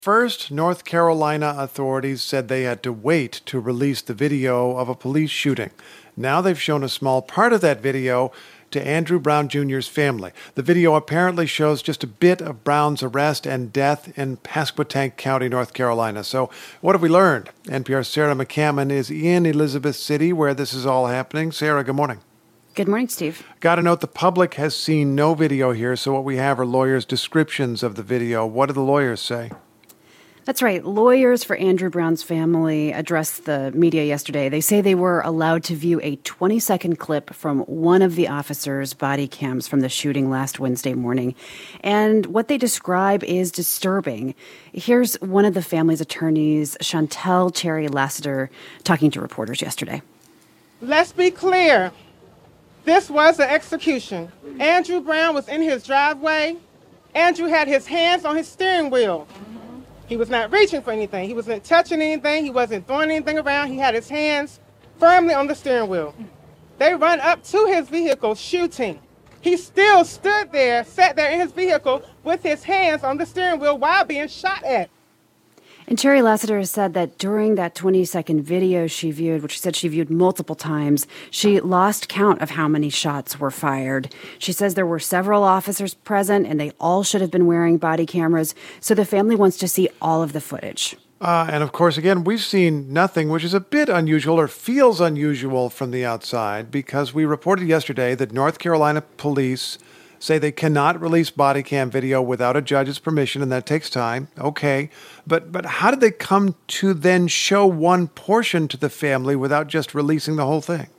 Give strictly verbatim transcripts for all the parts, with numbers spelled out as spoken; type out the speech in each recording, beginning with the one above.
First, North Carolina authorities said they had to wait to release the video of a police shooting. Now they've shown a small part of that video to Andrew Brown Junior's family. The video apparently shows just a bit of Brown's arrest and death in Pasquotank County, North Carolina. So what have we learned? N P R's Sarah McCammon is in Elizabeth City, where this is all happening. Sarah, good morning. Good morning, Steve. Got to note the public has seen no video here, so what we have are lawyers' descriptions of the video. What do the lawyers say? That's right. Lawyers for Andrew Brown's family addressed the media yesterday. They say they were allowed to view a twenty-second clip from one of the officers' body cams from the shooting last Wednesday morning. And what they describe is disturbing. Here's one of the family's attorneys, Chantel Cherry Lassiter, talking to reporters yesterday. Let's be clear. This was an execution. Andrew Brown was in his driveway. Andrew had his hands on his steering wheel. He was not reaching for anything. He wasn't touching anything. He wasn't throwing anything around. He had his hands firmly on the steering wheel. They run up to his vehicle shooting. He still stood there, sat there in his vehicle with his hands on the steering wheel while being shot at. And Cherry Lassiter said that during that twenty-second video she viewed, which she said she viewed multiple times, she lost count of how many shots were fired. She says there were several officers present, and they all should have been wearing body cameras, so the family wants to see all of the footage. Uh, and of course, again, we've seen nothing, which is a bit unusual or feels unusual from the outside, because we reported yesterday that North Carolina police say they cannot release body cam video without a judge's permission, and that takes time. Okay. But but how did they come to then show one portion to the family without just releasing the whole thing?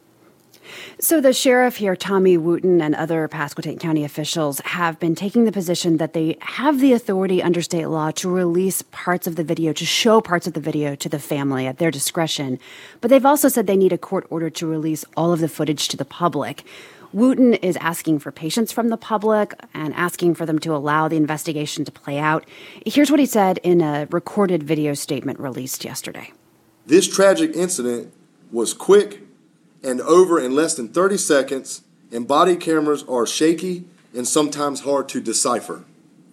So the sheriff here, Tommy Wooten, and other Pasquotank County officials have been taking the position that they have the authority under state law to release parts of the video, to show parts of the video to the family at their discretion. But they've also said they need a court order to release all of the footage to the public. Wooten is asking for patience from the public and asking for them to allow the investigation to play out. Here's what he said in a recorded video statement released yesterday. This tragic incident was quick and over in less than thirty seconds, and body cameras are shaky and sometimes hard to decipher.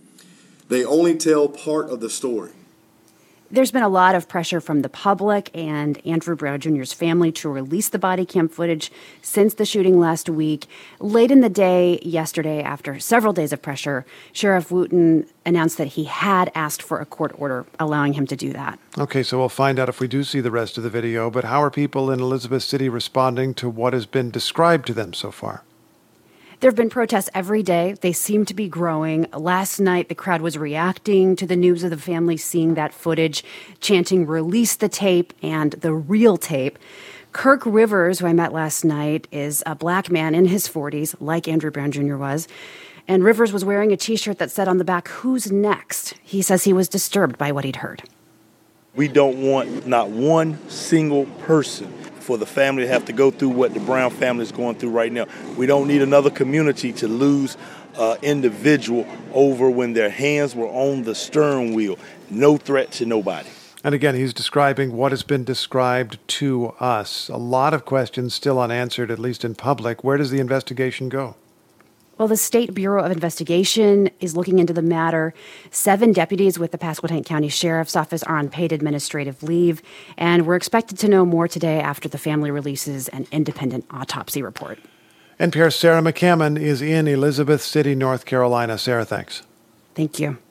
They only tell part of the story. There's been a lot of pressure from the public and Andrew Brown Junior's family to release the body cam footage since the shooting last week. Late in the day yesterday, after several days of pressure, Sheriff Wooten announced that he had asked for a court order allowing him to do that. Okay, so we'll find out if we do see the rest of the video, but how are people in Elizabeth City responding to what has been described to them so far? There have been protests every day. They seem to be growing. Last night, the crowd was reacting to the news of the family seeing that footage, chanting, "Release the tape," and "the real tape." Kirk Rivers, who I met last night, is a black man in his forties, like Andrew Brown Junior was. And Rivers was wearing a T-shirt that said on the back, "Who's next?" He says he was disturbed by what he'd heard. We don't want not one single person for the family to have to go through what the Brown family is going through right now. We don't need another community to lose uh, individual over when their hands were on the steering wheel. No threat to nobody. And again, he's describing what has been described to us. A lot of questions still unanswered, at least in public. Where does the investigation go? Well, the State Bureau of Investigation is looking into the matter. Seven deputies with the Pasquotank County Sheriff's Office are on paid administrative leave, and we're expected to know more today after the family releases an independent autopsy report. N P R's Sarah McCammon is in Elizabeth City, North Carolina. Sarah, thanks. Thank you.